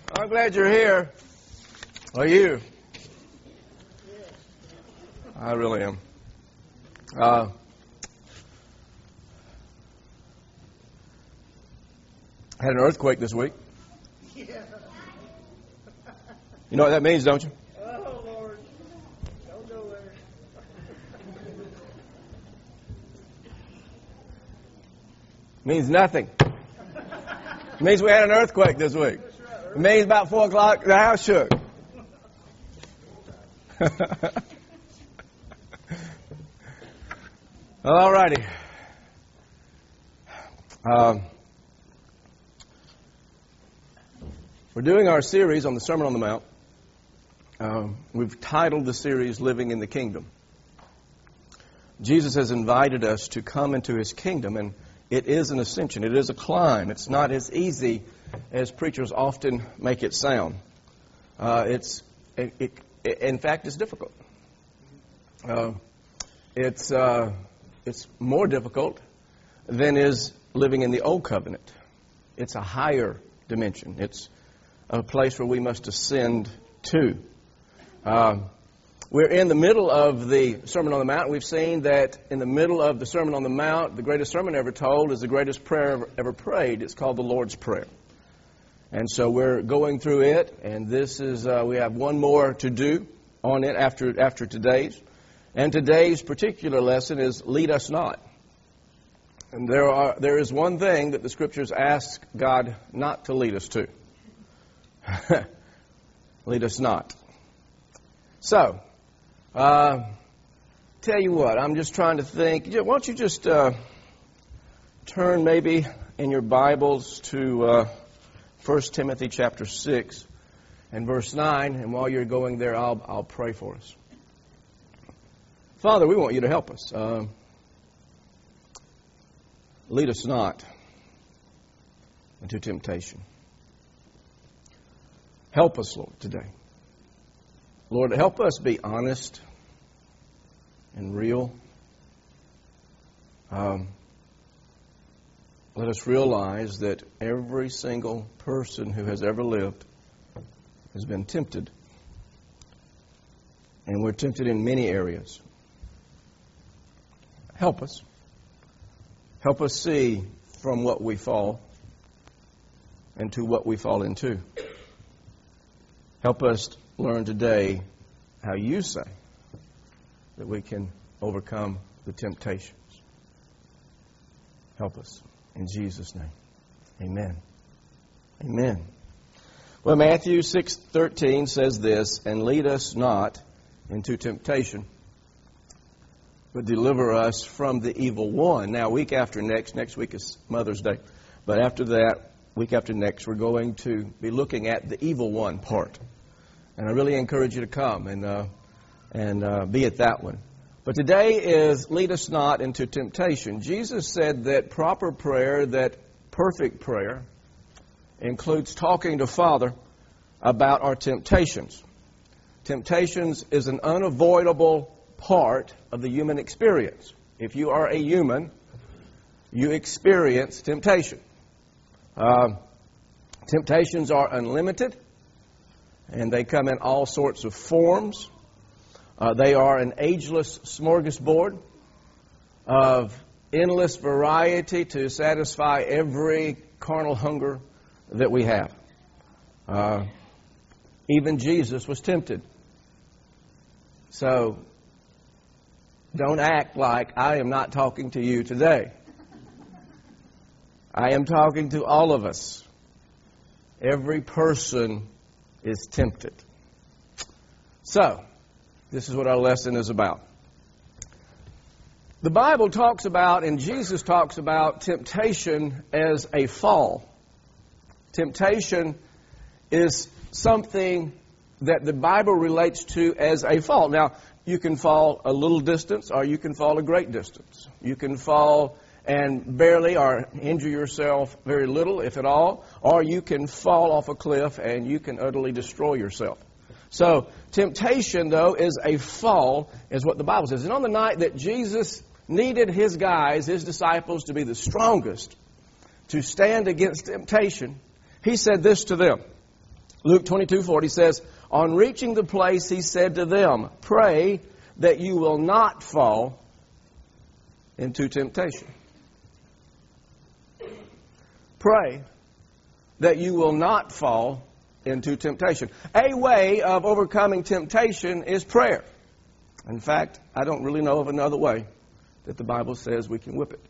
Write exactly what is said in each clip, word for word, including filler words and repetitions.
I'm glad you're here. Are you? I really am. Uh, had an earthquake this week. You know what that means, don't you? Oh, Lord. Don't go there. Means nothing. It means we had an earthquake this week. It means about four o'clock, the house shook. All righty. Um, we're doing our series on the Sermon on the Mount. Um, we've titled the series Living in the Kingdom. Jesus has invited us to come into His kingdom, and it is an ascension. It is a climb. It's not as easy as preachers often make it sound. Uh, it's, it, it, it, in fact, it's difficult. Uh, it's uh, it's more difficult than is living in the Old Covenant. It's a higher dimension. It's a place where we must ascend to. Uh, we're in the middle of the Sermon on the Mount. We've seen that in the middle of the Sermon on the Mount, the greatest sermon ever told is the greatest prayer ever, ever prayed. It's called the Lord's Prayer. And so we're going through it, and this is uh, we have one more to do on it after after today's. And today's particular lesson is lead us not. And there are there is one thing that the Scriptures ask God not to lead us to. Lead us not. So, uh, tell you what, I'm just trying to think. Why don't you just uh, turn maybe in your Bibles to uh, First Timothy chapter six and verse nine, and while you're going there, I'll I'll pray for us. Father, we want you to help us. Uh, lead us not into temptation. Help us, Lord, today. Lord, help us be honest and real. Um, let us realize that every single person who has ever lived has been tempted. And we're tempted in many areas. Help us. Help us see from what we fall into what we fall into. Help us learn today how you say that we can overcome the temptations. Help us. In Jesus' name. Amen. Amen. Well, Matthew six thirteen says this, and lead us not into temptation, but deliver us from the evil one. Now, week after next, next week is Mother's Day. But after that, week after next, we're going to be looking at the evil one part. And I really encourage you to come and uh, and uh, be at that one. But today is lead us not into temptation. Jesus said that proper prayer, that perfect prayer, includes talking to Father about our temptations. Temptations is an unavoidable part of the human experience. If you are a human, you experience temptation. Uh, temptations are unlimited, and they come in all sorts of forms. Uh, they are an ageless smorgasbord of endless variety to satisfy every carnal hunger that we have. Uh, even Jesus was tempted. So, don't act like I am not talking to you today. I am talking to all of us. Every person is tempted. So, this is what our lesson is about. The Bible talks about, and Jesus talks about, temptation as a fall. Temptation is something that the Bible relates to as a fall. Now, you can fall a little distance, or you can fall a great distance. You can fall and barely or injure yourself very little, if at all, or you can fall off a cliff and you can utterly destroy yourself. So, temptation, though, is a fall, is what the Bible says. And on the night that Jesus needed His guys, His disciples, to be the strongest, to stand against temptation, He said this to them. Luke twenty-two forty says, on reaching the place, he said to them, pray that you will not fall into temptation. Pray that you will not fall into temptation. A way of overcoming temptation is prayer. In fact, I don't really know of another way that the Bible says we can whip it.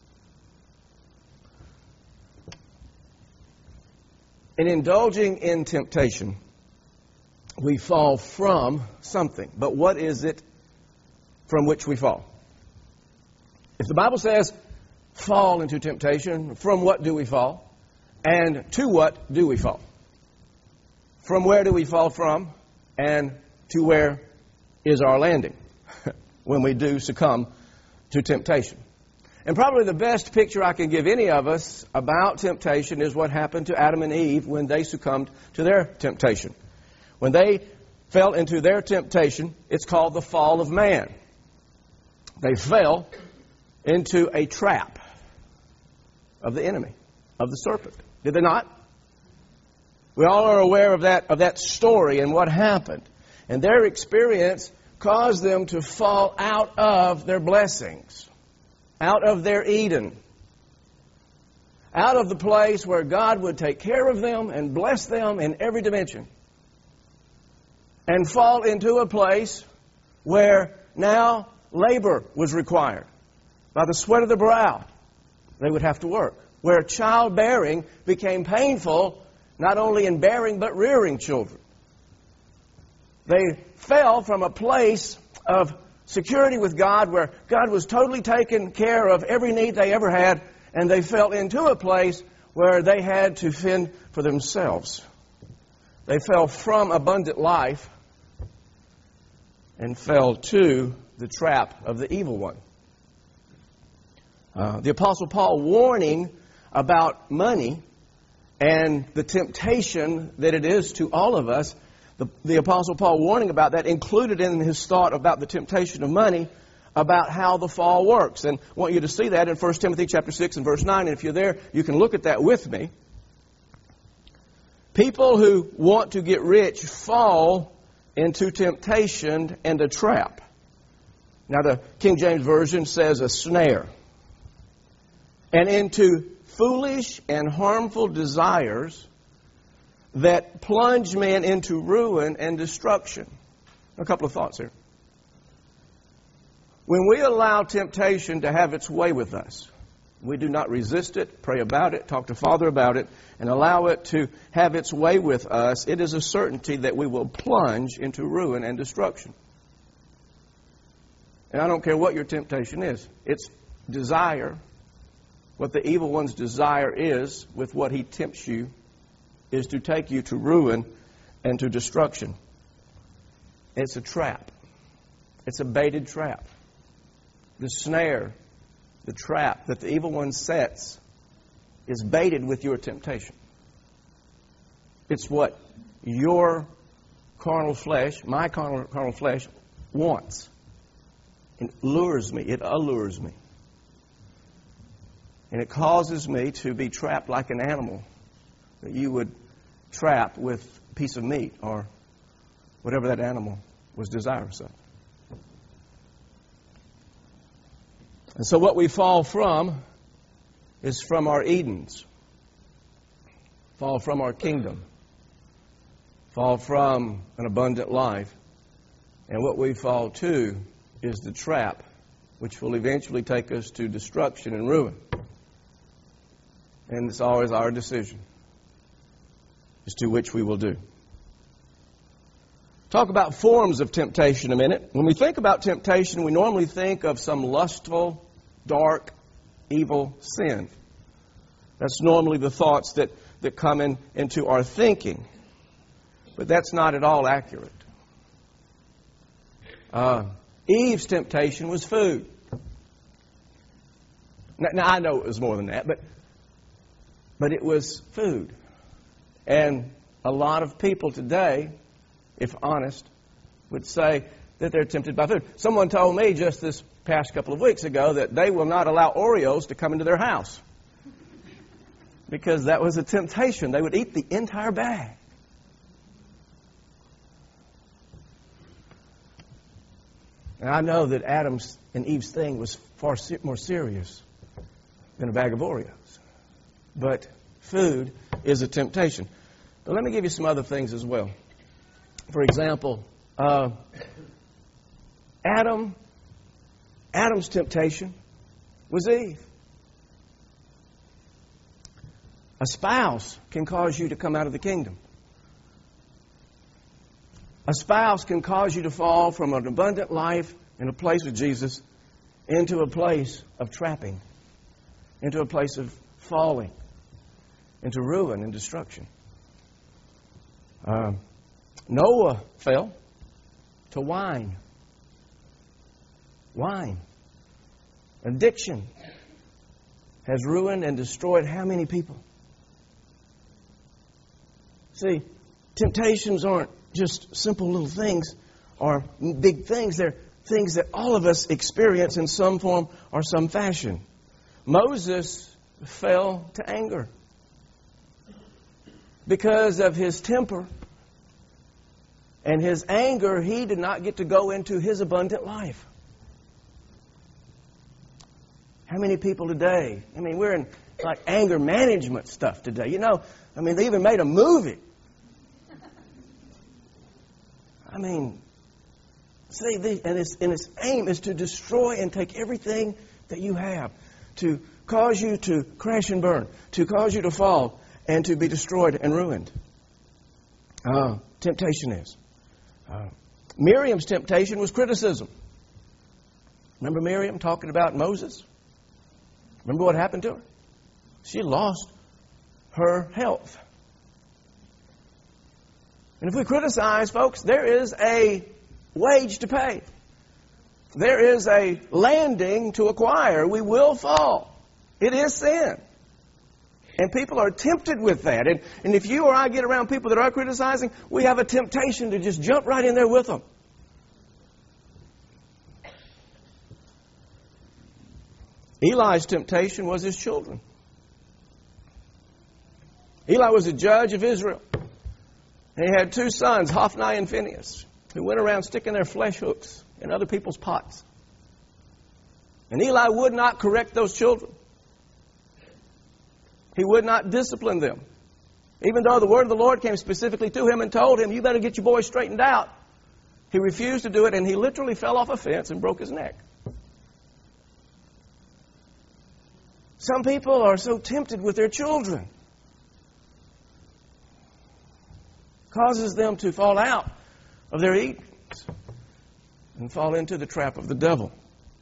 In indulging in temptation, we fall from something. But what is it from which we fall? If the Bible says fall into temptation, from what do we fall? And to what do we fall? From where do we fall from? And to where is our landing when we do succumb to temptation? And probably the best picture I can give any of us about temptation is what happened to Adam and Eve when they succumbed to their temptation. When they fell into their temptation, it's called the fall of man. They fell into a trap of the enemy, of the serpent. Did they not? We all are aware of that, of that story and what happened. And their experience caused them to fall out of their blessings, out of their Eden, out of the place where God would take care of them and bless them in every dimension, and fall into a place where now labor was required. By the sweat of the brow, they would have to work. Where childbearing became painful, not only in bearing but rearing children. They fell from a place of security with God where God was totally taking care of every need they ever had, and they fell into a place where they had to fend for themselves. They fell from abundant life and fell to the trap of the evil one. Uh, the Apostle Paul, warning about money and the temptation that it is to all of us, the, the Apostle Paul warning about that included in his thought about the temptation of money, about how the fall works. And I want you to see that in First Timothy chapter six and verse nine. And if you're there, you can look at that with me. People who want to get rich fall into temptation and a trap. Now the King James Version says a snare. And into foolish and harmful desires that plunge men into ruin and destruction. A couple of thoughts here. When we allow temptation to have its way with us, we do not resist it, pray about it, talk to Father about it, and allow it to have its way with us, it is a certainty that we will plunge into ruin and destruction. And I don't care what your temptation is. It's desire. What the evil one's desire is, with what he tempts you, is to take you to ruin and to destruction. It's a trap. It's a baited trap. The snare, the trap that the evil one sets is baited with your temptation. It's what your carnal flesh, my carnal, carnal flesh, wants. It lures me. It allures me. And it causes me to be trapped like an animal that you would trap with a piece of meat or whatever that animal was desirous of. And so what we fall from is from our Edens. Fall from our kingdom. Fall from an abundant life. And what we fall to is the trap which will eventually take us to destruction and ruin. And it's always our decision as to which we will do. Talk about forms of temptation a minute. When we think about temptation, we normally think of some lustful, dark, evil sin. That's normally the thoughts that, that come in, into our thinking. But that's not at all accurate. Uh, Eve's temptation was food. Now, now, I know it was more than that, but but it was food. And a lot of people today, if honest, would say that they're tempted by food. Someone told me just this past couple of weeks ago that they will not allow Oreos to come into their house because that was a temptation. They would eat the entire bag. And I know that Adam's and Eve's thing was far se- more serious than a bag of Oreos. But food is a temptation. But let me give you some other things as well. For example, uh, Adam, Adam's temptation was Eve. A spouse can cause you to come out of the kingdom. A spouse can cause you to fall from an abundant life in a place with Jesus into a place of trapping, into a place of falling, into ruin and destruction. Uh, Noah fell to wine. Wine. Addiction has ruined and destroyed how many people? See, temptations aren't just simple little things or big things. They're things that all of us experience in some form or some fashion. Moses fell to anger because of his temper and his anger. He did not get to go into his abundant life. How many people today? I mean, we're in like anger management stuff today. You know, I mean, they even made a movie. I mean, see, the, and, its, and its aim is to destroy and take everything that you have, to cause you to crash and burn, to cause you to fall and to be destroyed and ruined. Uh, temptation is. Uh, Miriam's temptation was criticism. Remember Miriam talking about Moses? Remember what happened to her? She lost her health. And if we criticize, folks, there is a wage to pay. There is a landing to acquire. We will fall. It is sin. And people are tempted with that. And, and if you or I get around people that are criticizing, we have a temptation to just jump right in there with them. Eli's temptation was his children. Eli was a judge of Israel. And he had two sons, Hophni and Phinehas, who went around sticking their flesh hooks in other people's pots. And Eli would not correct those children. He would not discipline them. Even though the word of the Lord came specifically to him and told him, you better get your boy straightened out. He refused to do it, and he literally fell off a fence and broke his neck. Some people are so tempted with their children. Causes them to fall out of their eats and fall into the trap of the devil.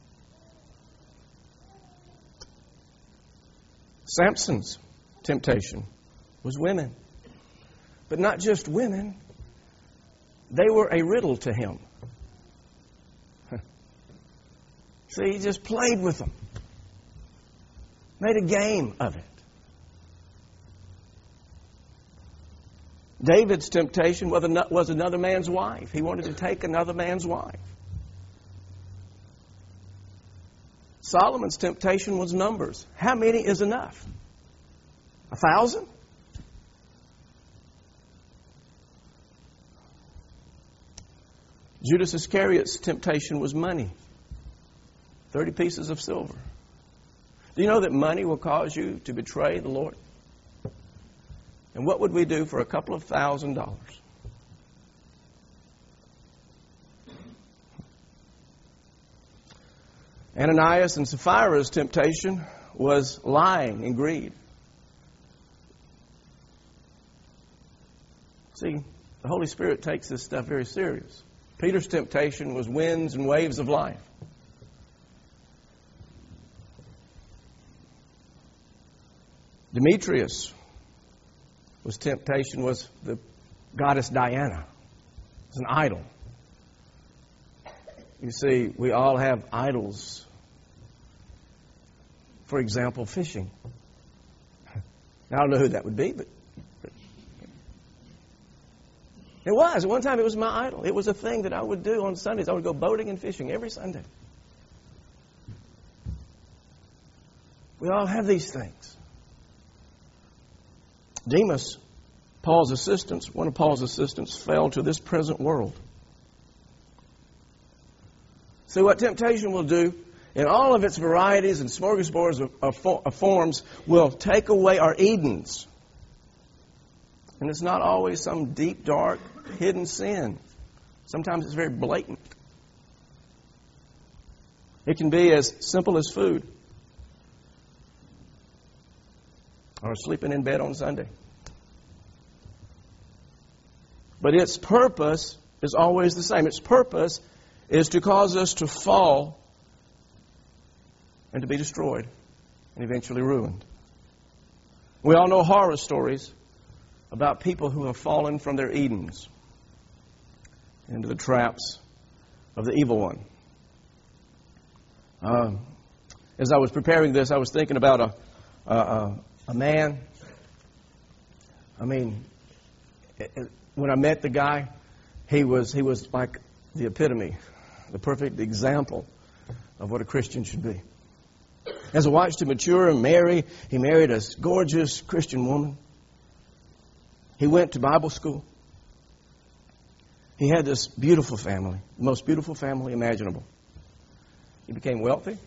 Samson's temptation was women. But not just women. They were a riddle to him. See, he just played with them. Made a game of it. David's temptation was another man's wife. He wanted to take another man's wife. Solomon's temptation was numbers. How many is enough? A thousand? Judas Iscariot's temptation was money. Thirty pieces of silver. Do you know that money will cause you to betray the Lord? And what would we do for a couple of thousand dollars? Ananias and Sapphira's temptation was lying and greed. See, the Holy Spirit takes this stuff very serious. Peter's temptation was winds and waves of life. Demetrius' was temptation was the goddess Diana. It's an idol. You see, we all have idols. For example, fishing. Now, I don't know who that would be, but, but it was. At one time, it was my idol. It was a thing that I would do on Sundays. I would go boating and fishing every Sunday. We all have these things. Demas, Paul's assistant, one of Paul's assistants, fell to this present world. See, what temptation will do in all of its varieties and smorgasbords of, of, of forms will take away our Edens. And it's not always some deep, dark, hidden sin. Sometimes it's very blatant. It can be as simple as food or sleeping in bed on Sunday. But its purpose is always the same. Its purpose is to cause us to fall and to be destroyed and eventually ruined. We all know horror stories about people who have fallen from their Edens into the traps of the evil one. Uh, as I was preparing this, I was thinking about a, a, a man. I mean, it, it, when I met the guy, he was he was like the epitome, the perfect example of what a Christian should be. As I watched him mature and marry, he married a gorgeous Christian woman. He went to Bible school. He had this beautiful family, the most beautiful family imaginable. He became wealthy,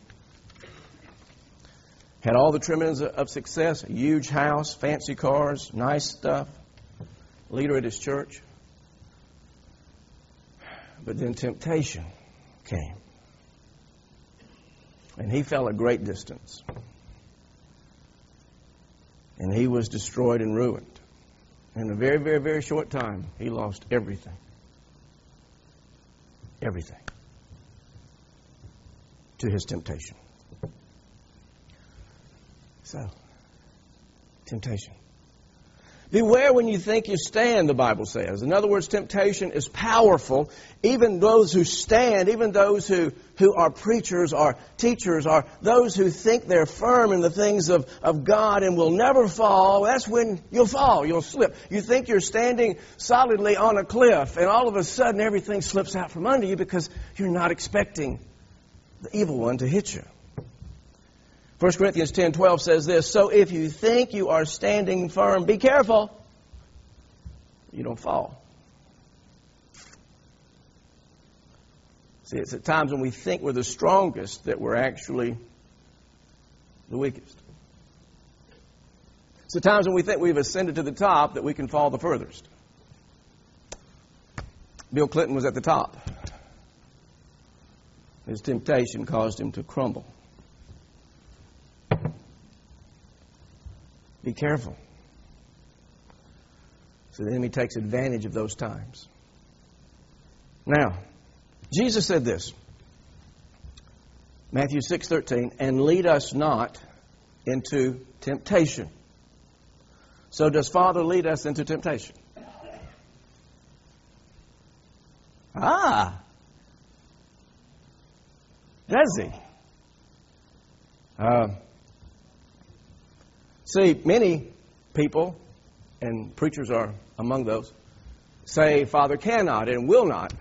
had all the trimmings of success, a huge house, fancy cars, nice stuff, leader at his church. But then temptation came. And he fell a great distance. And he was destroyed and ruined. In a very, very, very short time, he lost everything. Everything. To his temptation. So, temptation. Beware when you think you stand, the Bible says. In other words, temptation is powerful. Even those who stand, even those who, who are preachers or teachers, or those who think they're firm in the things of, of God and will never fall, that's when you'll fall, you'll slip. You think you're standing solidly on a cliff, and all of a sudden everything slips out from under you because you're not expecting the evil one to hit you. First Corinthians ten twelve says this, so if you think you are standing firm, be careful. You don't fall. See, it's at times when we think we're the strongest that we're actually the weakest. It's at times when we think we've ascended to the top that we can fall the furthest. Bill Clinton was at the top. His temptation caused him to crumble. Be careful. So the enemy takes advantage of those times. Now, Jesus said this, Matthew six thirteen, and lead us not into temptation. So does Father lead us into temptation? Ah, does he? Uh, see, many people, and preachers are among those, say Father cannot and will not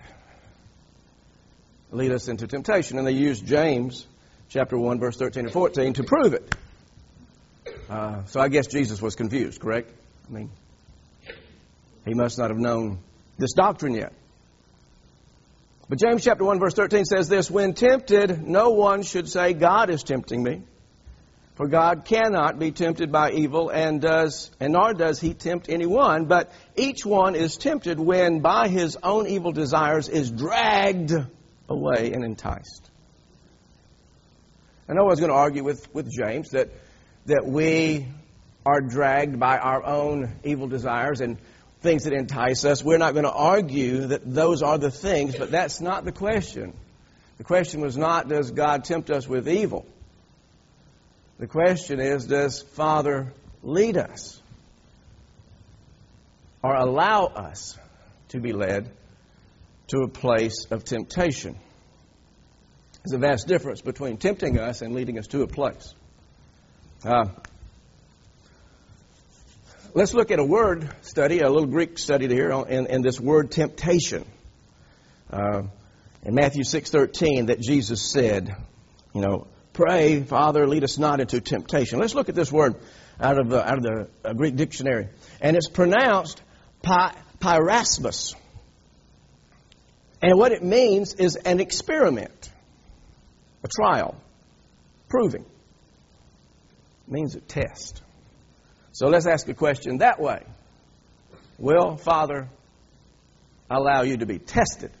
lead us into temptation. And they use James chapter one, verse thirteen and fourteen to prove it. Uh, so I guess Jesus was confused, correct? I mean, he must not have known this doctrine yet. But James chapter one, verse thirteen says this, when tempted, no one should say, God is tempting me. For God cannot be tempted by evil, and does, and nor does he tempt anyone, but each one is tempted when by his own evil desires is dragged away and enticed. I know I was going to argue with, with James that, that we are dragged by our own evil desires and things that entice us. We're not going to argue that those are the things, but that's not the question. The question was not, does God tempt us with evil? The question is, does Father lead us or allow us to be led to a place of temptation? There's a vast difference between tempting us and leading us to a place. Uh, let's look at a word study, a little Greek study here in, in this word temptation. Uh, in Matthew six thirteen that Jesus said, you know, pray, Father, lead us not into temptation. Let's look at this word out of the, out of the uh, Greek dictionary. And it's pronounced pi, pyrasmus. And what it means is an experiment. a trial, proving. It means a test. So let's ask a question that way. Will Father allow you to be tested?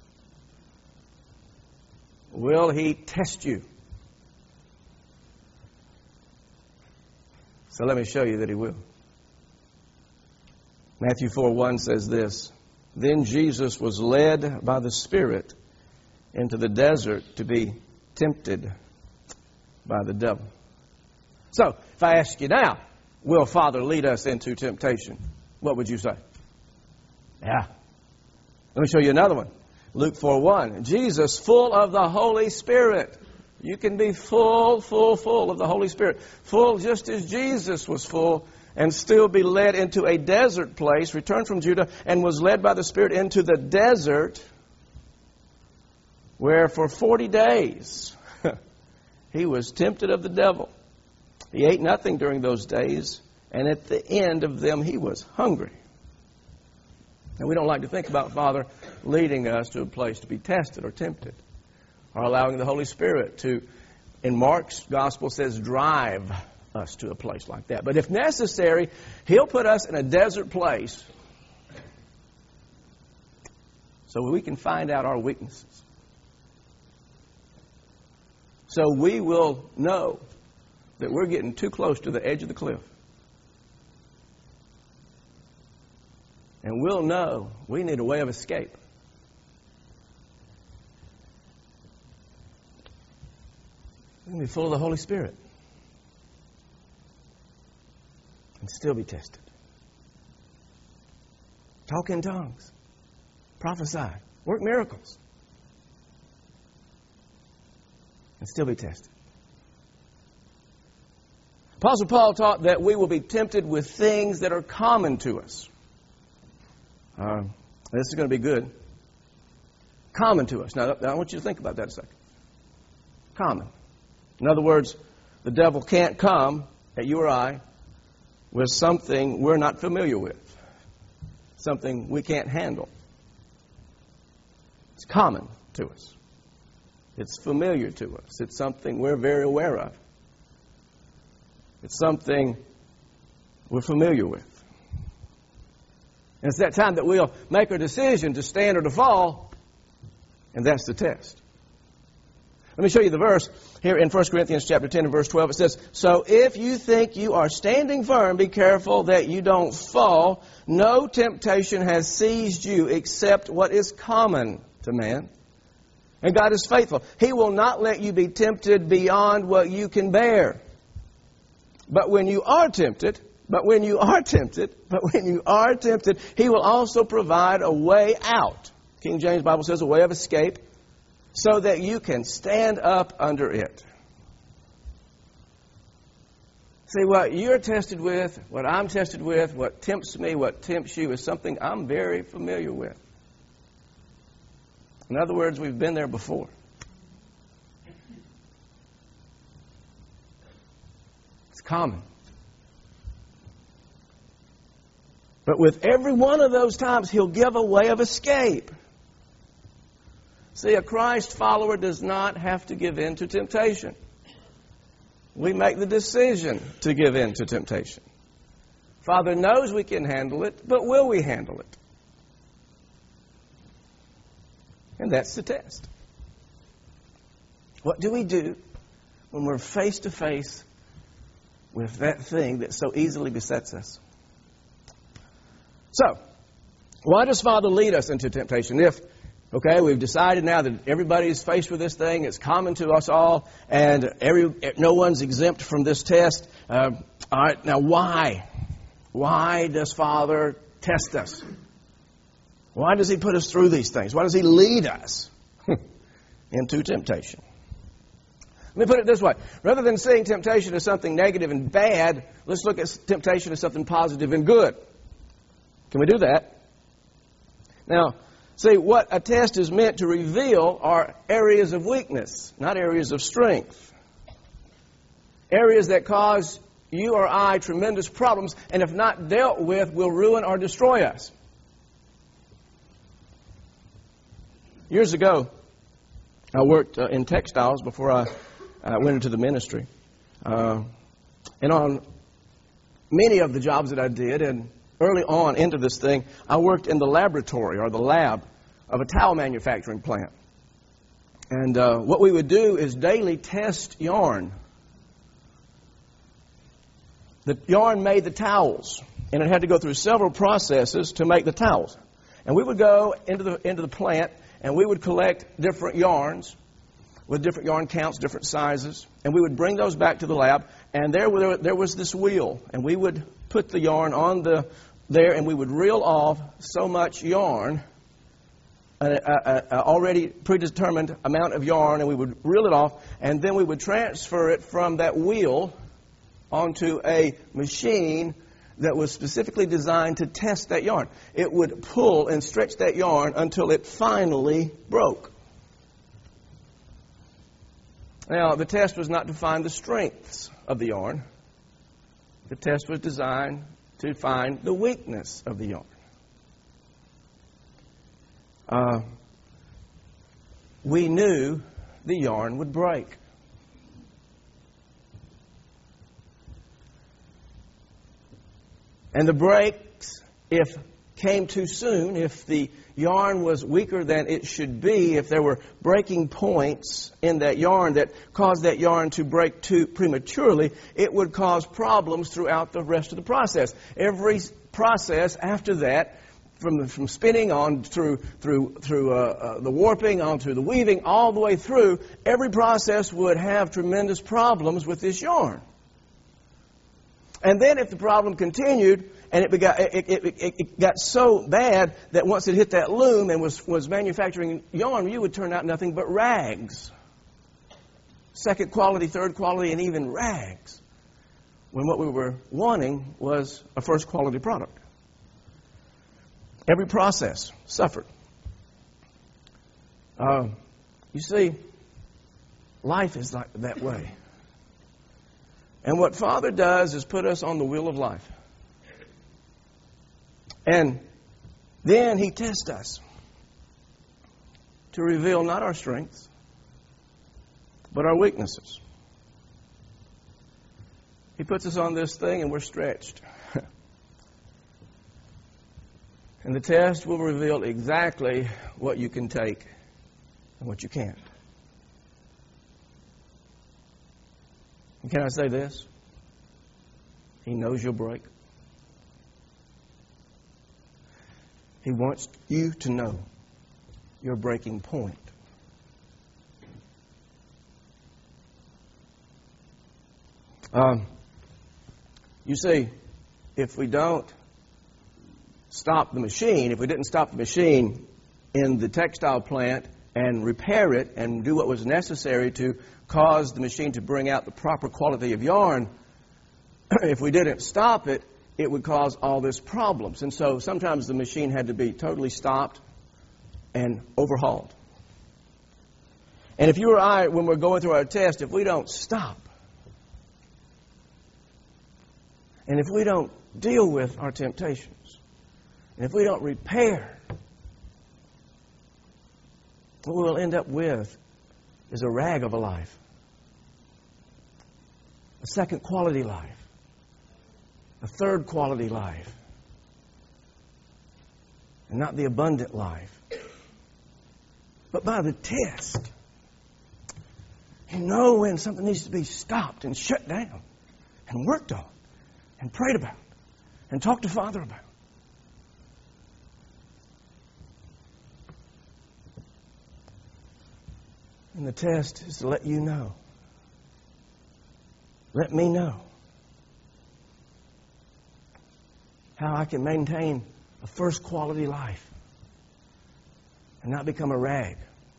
Will He test you? So let me show you that He will. Matthew four one says this, "Then Jesus was led by the Spirit into the desert to be tempted by the devil." So, if I ask you now, will Father lead us into temptation? What would you say? Yeah. Let me show you another one. Luke four one. Jesus, full of the Holy Spirit. You can be full, full, full of the Holy Spirit. Full just as Jesus was full, and still be led into a desert place, returned from Judah, and was led by the Spirit into the desert, where for forty days He was tempted of the devil. He ate nothing during those days, and at the end of them He was hungry. And we don't like to think about Father leading us to a place to be tested or tempted, or allowing the Holy Spirit to, in Mark's gospel says, drive us to a place like that. But if necessary, He'll put us in a desert place so we can find out our weaknesses. So we will know that we're getting too close to the edge of the cliff. And we'll know we need a way of escape. We're going to be full of the Holy Spirit and still be tested. Talk in tongues. Prophesy. Work miracles. And still be tested. Apostle Paul taught that we will be tempted with things that are common to us. Uh, this is going to be good. Common to us. Now, I want you to think about that a second. Common. In other words, the devil can't come at you or I with something we're not familiar with. Something we can't handle. It's common to us. It's familiar to us. It's something we're very aware of. It's something we're familiar with. And it's that time that we'll make a decision to stand or to fall, and that's the test. Let me show you the verse here in First Corinthians chapter ten and verse twelve. It says, "So if you think you are standing firm, be careful that you don't fall. No temptation has seized you except what is common to man. And God is faithful. He will not let you be tempted beyond what you can bear. But when you are tempted, but when you are tempted, but when you are tempted, He will also provide a way out." King James Bible says a way of escape, so that you can stand up under it. See, what you're tested with, what I'm tested with, what tempts me, what tempts you is something I'm very familiar with. In other words, we've been there before. It's common. But with every one of those times, He'll give a way of escape. See, a Christ follower does not have to give in to temptation. We make the decision to give in to temptation. Father knows we can handle it, but will we handle it? And that's the test. What do we do when we're face to face with that thing that so easily besets us? So, why does Father lead us into temptation? If, okay, we've decided now that everybody's faced with this thing, it's common to us all, and every no one's exempt from this test. Uh, all right, now why? Why does Father test us? Why does He put us through these things? Why does He lead us into temptation? Let me put it this way. Rather than seeing temptation as something negative and bad, let's look at temptation as something positive and good. Can we do that? Now, see, what a test is meant to reveal are areas of weakness, not areas of strength. Areas that cause you or I tremendous problems, and if not dealt with, will ruin or destroy us. Years ago, I worked uh, in textiles before I uh, went into the ministry. Uh, and on many of the jobs that I did, and early on into this thing, I worked in the laboratory or the lab of a towel manufacturing plant. And uh, what we would do is daily test yarn. The yarn made the towels, and it had to go through several processes to make the towels. And we would go into the into the plant, and we would collect different yarns with different yarn counts, different sizes, and we would bring those back to the lab. And there, were, there was this wheel, and we would put the yarn on the there, and we would reel off so much yarn, an already predetermined amount of yarn, and we would reel it off, and then we would transfer it from that wheel onto a machine that was specifically designed to test that yarn. It would pull and stretch that yarn until it finally broke. Now, the test was not to find the strengths of the yarn. The test was designed to find the weakness of the yarn. Uh, we knew the yarn would break. And the breaks, if came too soon, if the yarn was weaker than it should be, if there were breaking points in that yarn that caused that yarn to break too prematurely, it would cause problems throughout the rest of the process. Every process after that, from from spinning on through through through uh, uh, the warping on to the weaving, all the way through, every process would have tremendous problems with this yarn. And then if the problem continued, and it, begot, it, it, it, it got so bad that once it hit that loom and was, was manufacturing yarn, you would turn out nothing but rags. Second quality, third quality, and even rags. When what we were wanting was a first quality product. Every process suffered. Uh, you see, life is like that way. And what Father does is put us on the wheel of life. And then He tests us to reveal not our strengths, but our weaknesses. He puts us on this thing and we're stretched. And the test will reveal exactly what you can take and what you can't. And can I say this? He knows you'll break. He wants you to know your breaking point. Um, you see, if we don't stop the machine, if we didn't stop the machine in the textile plant and repair it and do what was necessary to cause the machine to bring out the proper quality of yarn, if we didn't stop it, it would cause all these problems. And so sometimes the machine had to be totally stopped and overhauled. And if you or I, when we're going through our test, if we don't stop, and if we don't deal with our temptations, and if we don't repair, what we'll end up with is a rag of a life. A second quality life. A third quality life. And not the abundant life. But by the test, you know when something needs to be stopped and shut down and worked on and prayed about and talked to Father about. And the test is to let you know. Let me know how I can maintain a first quality life and not become a rag.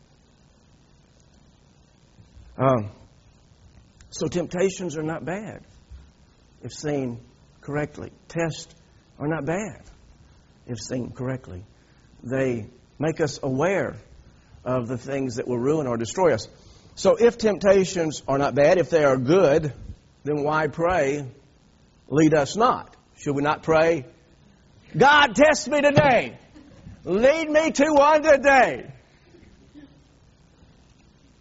Um, so temptations are not bad if seen correctly. Tests are not bad if seen correctly. They make us aware of the things that will ruin or destroy us. So if temptations are not bad, if they are good, then why pray, lead us not? Should we not pray, God, test me today. Lead me to one today.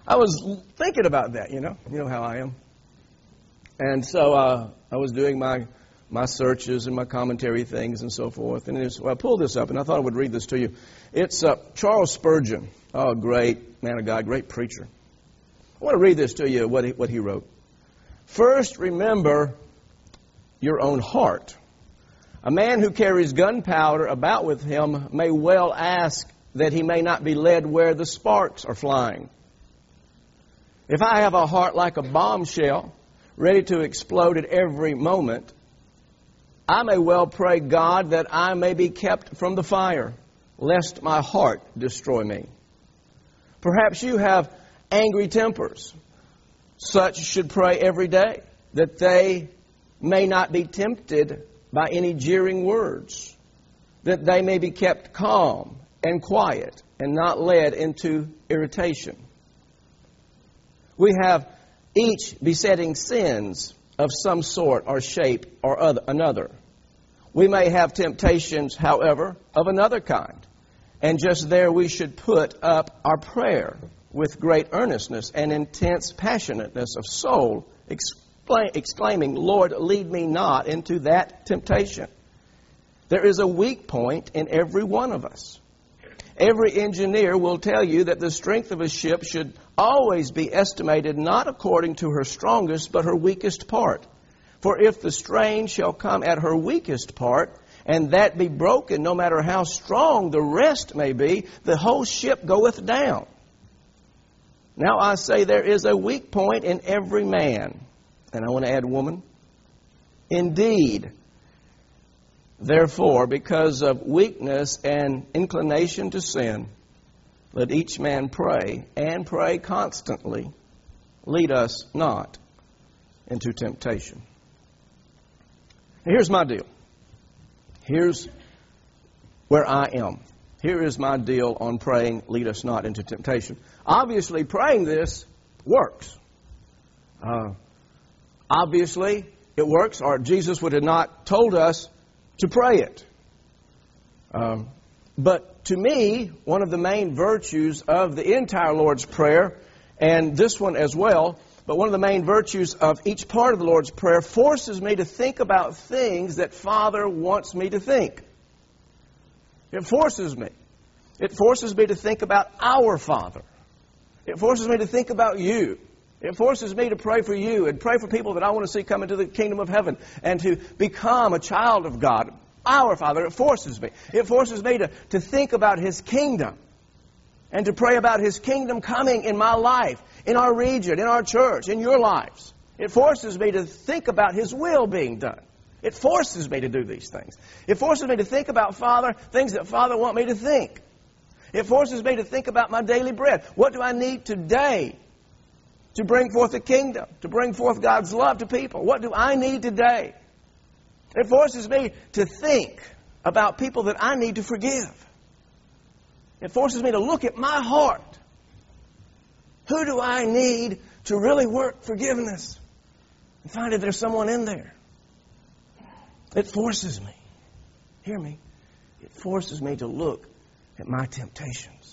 I was thinking about that, you know. You know how I am. And so uh, I was doing my my searches and my commentary things and so forth. And was, well, I pulled this up, and I thought I would read this to you. It's uh, Charles Spurgeon. Oh, great man of God, great preacher. I want to read this to you, what he, what he wrote. First, remember your own heart. A man who carries gunpowder about with him may well ask that he may not be led where the sparks are flying. If I have a heart like a bombshell, ready to explode at every moment, I may well pray God that I may be kept from the fire, lest my heart destroy me. Perhaps you have angry tempers. Such should pray every day, that they may not be tempted by any jeering words, that they may be kept calm and quiet and not led into irritation. We have each besetting sins of some sort or shape or other, another. We may have temptations, however, of another kind. And just there we should put up our prayer with great earnestness and intense passionateness of soul, exclaim, exclaiming, Lord, lead me not into that temptation. There is a weak point in every one of us. Every engineer will tell you that the strength of a ship should always be estimated not according to her strongest, but her weakest part. For if the strain shall come at her weakest part, and that be broken, no matter how strong the rest may be, the whole ship goeth down. Now I say there is a weak point in every man. And I want to add woman. Indeed, therefore, because of weakness and inclination to sin, let each man pray, and pray constantly. Lead us not into temptation. Now, here's my deal. Here's where I am. Here is my deal on praying, lead us not into temptation. Obviously, praying this works. Uh, obviously, it works, or Jesus would have not told us to pray it. Um, but to me, one of the main virtues of the entire Lord's Prayer, and this one as well, but one of the main virtues of each part of the Lord's Prayer forces me to think about things that Father wants me to think. It forces me. It forces me to think about our Father. It forces me to think about you. It forces me to pray for you and pray for people that I want to see come into the kingdom of heaven and to become a child of God. Our Father, it forces me. It forces me to, to think about His kingdom and to pray about His kingdom coming in my life, in our region, in our church, in your lives. It forces me to think about His will being done. It forces me to do these things. It forces me to think about, Father, things that Father want me to think. It forces me to think about my daily bread. What do I need today to bring forth the kingdom, to bring forth God's love to people? What do I need today? It forces me to think about people that I need to forgive. It forces me to look at my heart. Who do I need to really work forgiveness? And find that there's someone in there. It forces me. Hear me. It forces me to look at my temptations.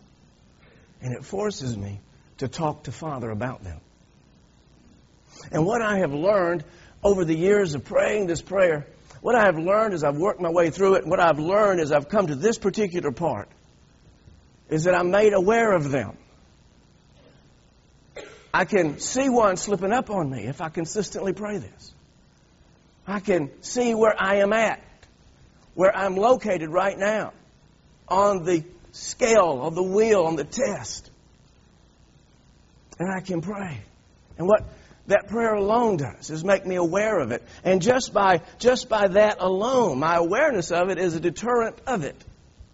And it forces me to talk to Father about them. And what I have learned over the years of praying this prayer, what I have learned as I've worked my way through it, and what I've learned as I've come to this particular part, is that I'm made aware of them. I can see one slipping up on me if I consistently pray this. I can see where I am at, where I'm located right now, on the scale, on the wheel, on the test. And I can pray. And what that prayer alone does is make me aware of it. And just by, just by that alone, my awareness of it is a deterrent of it.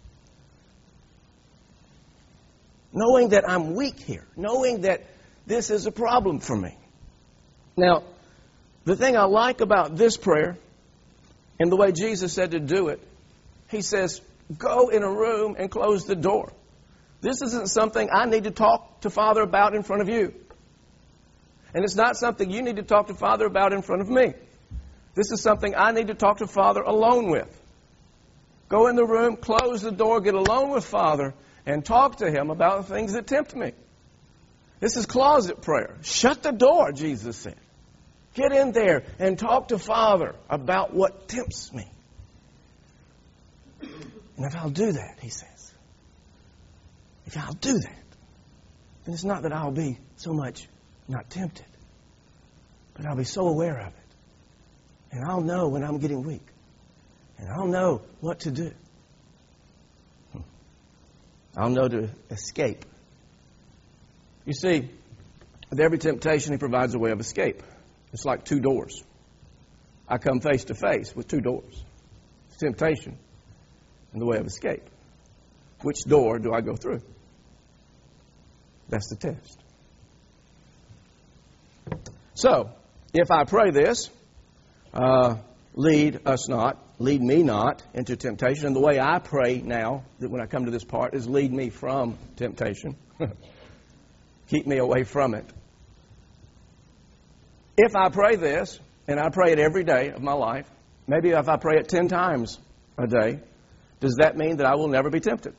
Knowing that I'm weak here. Knowing that this is a problem for me. Now, the thing I like about this prayer, and the way Jesus said to do it, He says, go in a room and close the door. This isn't something I need to talk to Father about in front of you. And it's not something you need to talk to Father about in front of me. This is something I need to talk to Father alone with. Go in the room, close the door, get alone with Father, and talk to Him about the things that tempt me. This is closet prayer. Shut the door, Jesus said. Get in there and talk to Father about what tempts me. And if I'll do that, he says, if I'll do that, then it's not that I'll be so much not tempted, but I'll be so aware of it. And I'll know when I'm getting weak. And I'll know what to do. I'll know to escape. You see, with every temptation, he provides a way of escape. It's like two doors. I come face to face with two doors. Temptation and the way of escape. Which door do I go through? That's the test. So, if I pray this, uh, lead us not, lead me not into temptation. And the way I pray now, that when I come to this part, is lead me from temptation. Keep me away from it. If I pray this, and I pray it every day of my life, maybe if I pray it ten times a day, does that mean that I will never be tempted?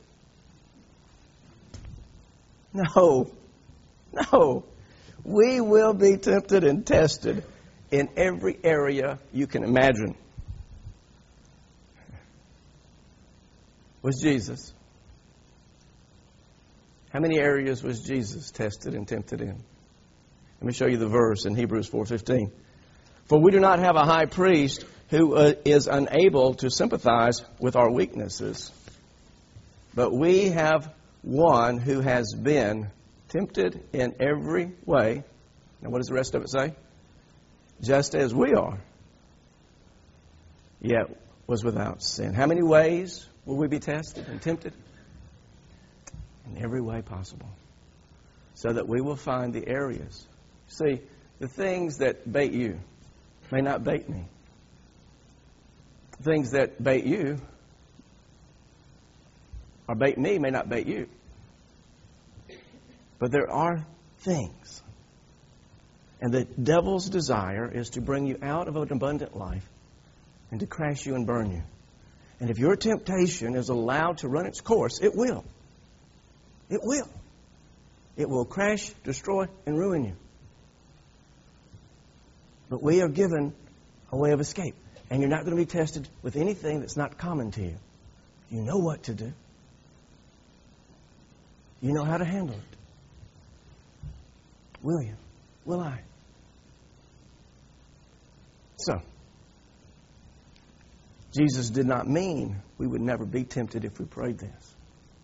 No. No. We will be tempted and tested in every area you can imagine. Was Jesus? How many areas was Jesus tested and tempted in? Let me show you the verse in Hebrews four fifteen. For we do not have a high priest who uh, is unable to sympathize with our weaknesses, but we have one who has been tempted in every way. Now what does the rest of it say? Just as we are, yet was without sin. How many ways will we be tested and tempted? In every way possible. So that we will find the areas. See, the things that bait you may not bait me. The things that bait you or bait me may not bait you. But there are things. And the devil's desire is to bring you out of an abundant life and to crash you and burn you. And if your temptation is allowed to run its course, it will. It will. It will crash, destroy, and ruin you. But we are given a way of escape. And you're not going to be tested with anything that's not common to you. You know what to do. You know how to handle it. Will you? Will I? So, Jesus did not mean we would never be tempted if we prayed this.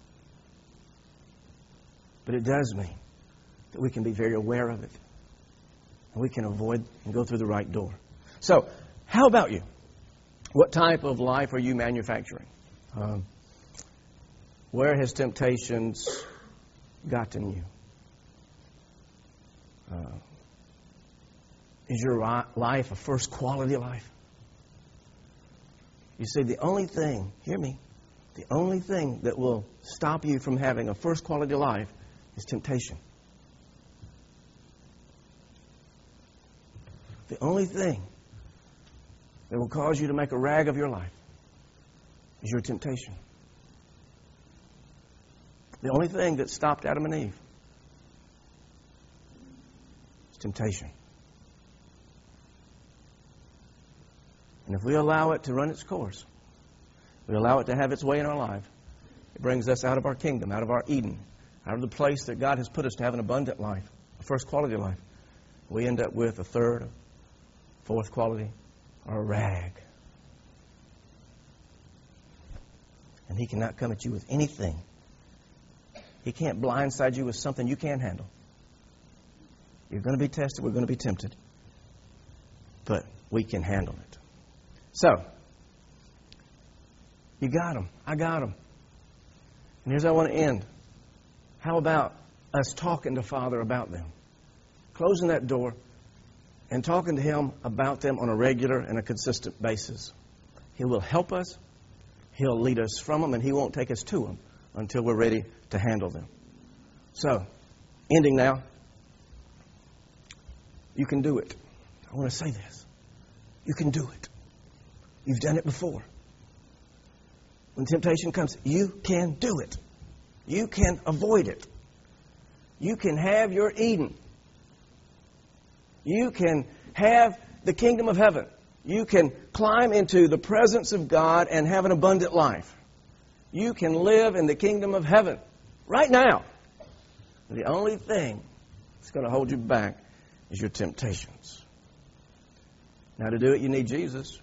But it does mean that we can be very aware of it. And we can avoid and go through the right door. So, how about you? What type of life are you manufacturing? Um, where has temptations gotten you? Uh, is your life a first quality life? You see, the only thing, hear me, the only thing that will stop you from having a first quality life is temptation. The only thing that will cause you to make a rag of your life is your temptation. The only thing that stopped Adam and Eve is temptation. And if we allow it to run its course, we allow it to have its way in our life, it brings us out of our kingdom, out of our Eden, out of the place that God has put us to have an abundant life, a first quality life. We end up with a third, fourth quality, or a rag. And He cannot come at you with anything. He can't blindside you with something you can't handle. You're going to be tested. We're going to be tempted. But we can handle it. So, you got them. I got them. And here's how I want to end. How about us talking to Father about them? Closing that door and talking to Him about them on a regular and a consistent basis. He will help us. He'll lead us from them, and He won't take us to them until we're ready to handle them. So, ending now. You can do it. I want to say this. You can do it. You've done it before. When temptation comes, you can do it. You can avoid it. You can have your Eden. You can have the kingdom of heaven. You can climb into the presence of God and have an abundant life. You can live in the kingdom of heaven right now. The only thing that's going to hold you back is your temptations. Now, to do it, you need Jesus.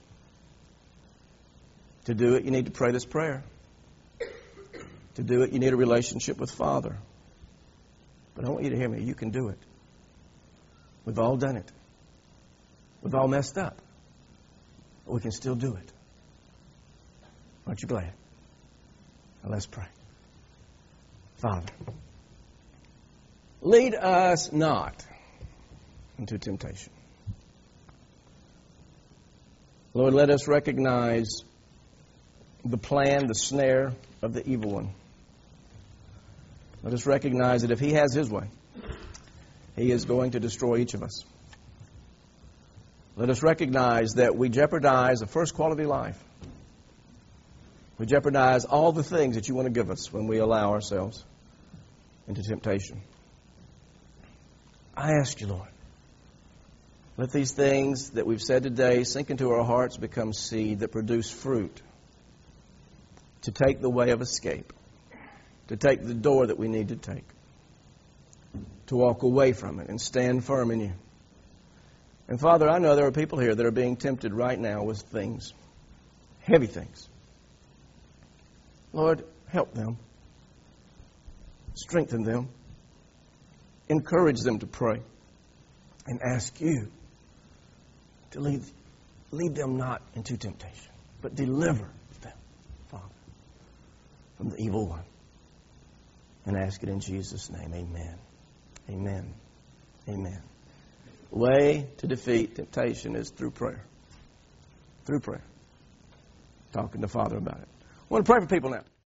To do it, you need to pray this prayer. To do it, you need a relationship with Father. But I want you to hear me. You can do it. We've all done it. We've all messed up. But we can still do it. Aren't you glad? Now let's pray. Father, lead us not into temptation. Lord, let us recognize the plan, the snare of the evil one. Let us recognize that if he has his way, he is going to destroy each of us. Let us recognize that we jeopardize a first quality life. We jeopardize all the things that you want to give us when we allow ourselves into temptation. I ask you, Lord, let these things that we've said today sink into our hearts, become seed that produce fruit, to take the way of escape, to take the door that we need to take, to walk away from it and stand firm in you. And Father, I know there are people here that are being tempted right now with things, heavy things. Lord, help them. Strengthen them. Encourage them to pray and ask you to lead, lead them not into temptation, but deliver them, Father, from the evil one. And ask it in Jesus' name. Amen. Amen. Amen. The way to defeat temptation is through prayer. Through prayer. Talking to Father about it. I want to pray for people now.